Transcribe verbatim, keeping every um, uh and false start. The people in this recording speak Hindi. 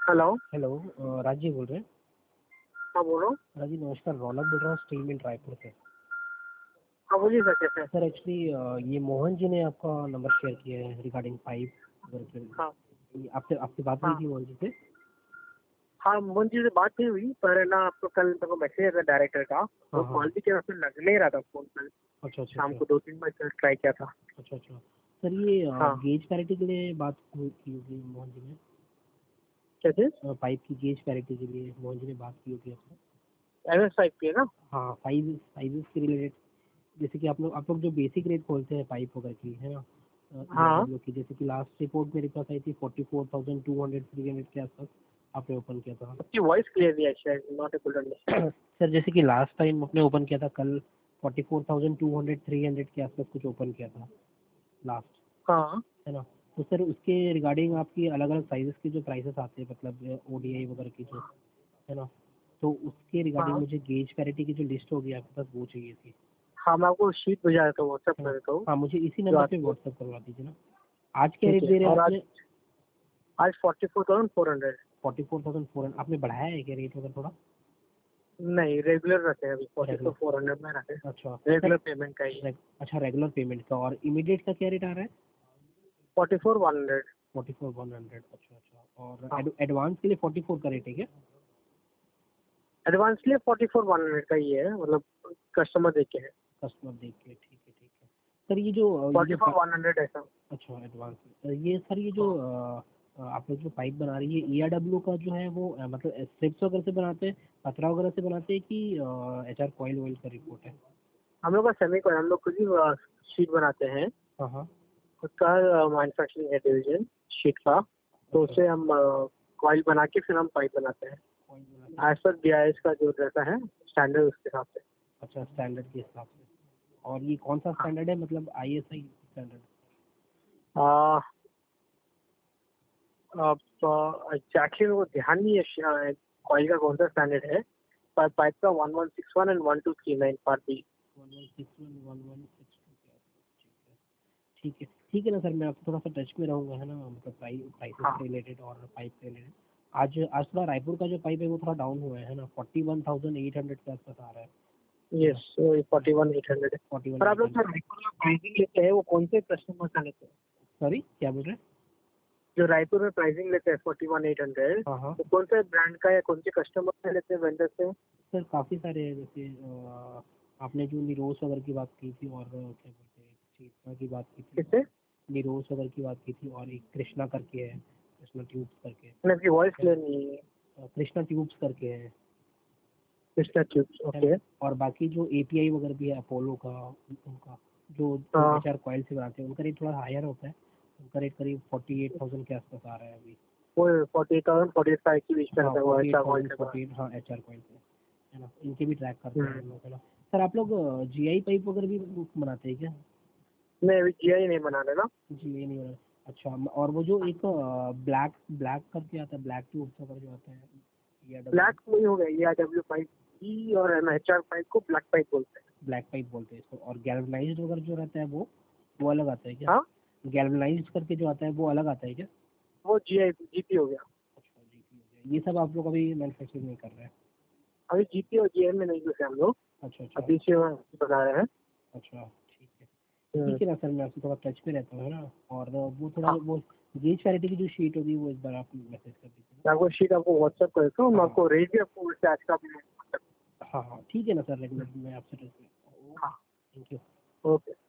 हेलो। हेलो अ, राजीव बोल रहे हैं। हाँ बोलो। राजीव नमस्कार, रौनक बोल रहा हूँ स्टील मिल रायपुर से। हाँ बोलिए सर, कैसे? सर एक्चुअली ये मोहन जी ने आपका नंबर शेयर किया है रिगार्डिंग पाइप। हाँ आपसे आपसे बात हुई हाँ थी मोहन जी से? हाँ, मोहन जी से बात नहीं हुई, पर ना आपको कल मेरे को मैसेज आया डायरेक्टर का, हाँ तो हाँ। कॉल भी किया, फिर लग नहीं रहा था फोन कल अच्छा अच्छा शाम अच्छा को दो तीन बार ट्राई किया था। अच्छा अच्छा। सर ये हाँ गेज पैरिटी के लिए बात हुई- की होगी मोहन जी ने। कैसे? अ, पाइप की गेज पैरिटी के लिए मोहन जी ने बात की होगी आपसे। एम एस फाइव की है ना? हाँ, साइज साइजेस के रिलेटेड। जैसे कि आप लोग आप लोग जो बेसिक रेट खोलते हैं पाइप वगैरह की, है ना, ई आर हाँ, डब्ल्यू की, जैसे कि लास्ट रिपोर्ट मेरे पास आई थी forty four thousand two hundred three hundred के आसपास आपने ओपन किया था। आपकी वॉइस क्लियर नहीं है, शायद not able to understand. Sir जैसे कि लास्ट टाइम आपने ओपन किया था कल forty four thousand two hundred three hundred के आसपास कुछ ओपन किया था लास्ट, हाँ है ना। तो सर उसके रिगार्डिंग आपकी अलग अलग साइजेस के जो प्राइसेस आते हैं, मतलब ओ डी आई वगैरह की जो, है ना, तो उसके रिगार्डिंग हाँ मुझे गेज पैरिटी की जो लिस्ट होगी आपके पास वो चाहिए थी, हाँ, मैं आपको शीट भेजा देता हूँ, व्हाट्सएप है कर ना। देता हूँ। हाँ, मुझे इसी जो नंबर पे आती है, व्हाट्सएप करवा दीजिए ना। आज क्या ठीक रेट है। दे रहे हैं और आज आपने? आज forty four thousand four hundred. Forty four thousand four hundred आपने बढ़ाया है क्या रेट वगैरह थोड़ा? नहीं, रेगुलर रखे हैं अभी, forty four regular. Four hundred में रखे। अच्छा सर। रेगुलर पेमेंट का ही है। रेग, अच्छा रेगुलर पेमेंट का, और इमीडिएट का क्या रेट आ रहा है? Forty four one hundred. Forty four one hundred. अच्छा अच्छा। और हाँ, एड, एडवांस के लिए फोर्टी फोर का रेट है क्या? एडवांस लिए फोर्टी फोर वन हंड्रेड का ही है, मतलब कस्टमर देख के है। कस्टमर देख के, ठीक है ठीक है। सर ये जो ये फोर्टी जो फोर पा- वन हंड्रेड ऐसा। अच्छा एडवांस, ये सर ये जो हाँ अ, अ, आप लोग जो पाइप बना रही है ई आर डब्ल्यू का जो है वो अ, मतलब स्ट्रिप्स वगैरह से बनाते हैं, पतरा वगैरह से बनाते हैं कि एच आर कॉइल ऑयल का रिपोर्ट है? हम लोग का सेमी को हम लोग खुद ही शीट बनाते हैं। हाँ हाँ। खुद का मैन्युफैक्चरिंग है डिवीजन शीट का, तो अच्छा, उससे हम कॉइल बना के फिर हम पाइप बनाते हैं कॉइल बनाते हैं। As per B I S का जो रहता है स्टैंडर्ड, उसके हिसाब से। अच्छा, स्टैंडर्ड के हिसाब से। और ये कौन सा हाँ। स्टैंडर्ड है, मतलब आई एस आई स्टैंडर्ड? आ, अब एग्जैक्टली मेरे को ध्यान नहीं है कॉइल का कौन सा स्टैंडर्ड है, पर पाइप का one one six one and one two three nine part B. One one six one one one six two के आसपास, ठीक है ठीक है ठीक है ना सर, मैं आपसे थोड़ा सा टच में रहूँगा, है ना, मतलब प्राइस प्राइसेस हाँ से रिलेटेड और पाइप से रिलेटेड। आज आज थोड़ा रायपुर का जो पाइप है वो थोड़ा डाउन हुआ है है ना, forty one thousand eight hundred के आसपास आ रहा है है ना। Yes, forty one eight hundred है। फोर्टी वन पर आप एट लोग जो हंड्रेड रायपुर में प्राइसिंग लेते हैं वो कौन से कस्टमर का लेते हैं? सॉरी क्या बोल रहे हैं? जो रायपुर में प्राइसिंग लेते हैं फोर्टी वन एट हंड्रेड, हाँ हाँ। वो कौन से ब्रांड का या कौन से कस्टमर से लेते हैं, वेंडर से? सर काफ़ी सारे हैं, जैसे अ, आपने जो निरोस वगैरह की बात की थी, और अ, क्या बोलते हैं, चेतना की बात की थी, किससे? और निरोस वगैरह की बात की थी, और एक कृष्णा करके है, कृष्णा ट्यूब्स करके, मैंने आपकी वॉइस है ना। क्लियर नहीं है। अ, कृष्णा ट्यूब्स करके है कृष्णा ट्यूब्स, है ना। ओके। और बाकी जो ए पी आई वगैरह भी है अपोलो का, उनका जो हाँ, एच आर कॉइल से बनाते हैं उनका रेट थोड़ा हायर होता है। उनका रेट करीब फोर्टी एट थाउजेंड के आसपास आ रहा है अभी। वो फोर्टी थाउजेंड फोर्टी फाइव के बीच में हाँ, रहता है वो फोर्टी ऐसा एट कॉल थाउजेंड से। फोर्टी एट हाँ एच आर कॉइल से, है ना, इनके भी ट्रैक करते हैं हम्म। हम लोग, है ना। सर आप लोग जी आई पाइप वगैरह भी बनाते हैं क्या? नहीं, अभी जी आई नहीं बना रहे ना। जी ये नहीं बना। अच्छा, और वो जो एक ब्लैक ब्लैक करके आता है, ब्लैक ट्यूब वगैरह जो आता है, या डब्ल्यू, ब्लैक वही हो गया, ये आर डब्ल्यू पाइप ई और एम एच आर पाइप को ब्लैक पाइप बोलते हैं। ब्लैक पाइप बोलते हैं इसको। और गैल्वनाइज्ड वगैरह जो रहता है वो वो अलग आता है क्या? हाँ, गैल्वनाइज्ड करके जो आता है वो अलग आता है क्या? वो जी आई जी पी हो गया। अच्छा जी, ठीक है। ये सब आप लोग अभी मैन्युफैक्चरिंग नहीं कर रहे हैं? अभी जी पी और जी एम में नहीं घुसे हम लोग, अच्छा अच्छा अभी से बता रहे हैं। अच्छा, ठीक है हम्म, ठीक है ना सर, मैं आपसे थोड़ा टच में रहता हूँ, है ना। और वो थोड़ा हाँ। वो गेज पैरिटी की जो शीट होगी वो एक बार आप मैसेज कर दीजिए मैं आपको शीट आपको व्हाट्सएप कर देता हूँ, ना। मैं हाँ आपको रेट भी आपको उससे आज का भी। हाँ हाँ, ठीक है ना सर, रेगुलर मैं आपसे टच में। हाँ, थैंक यू। ओके।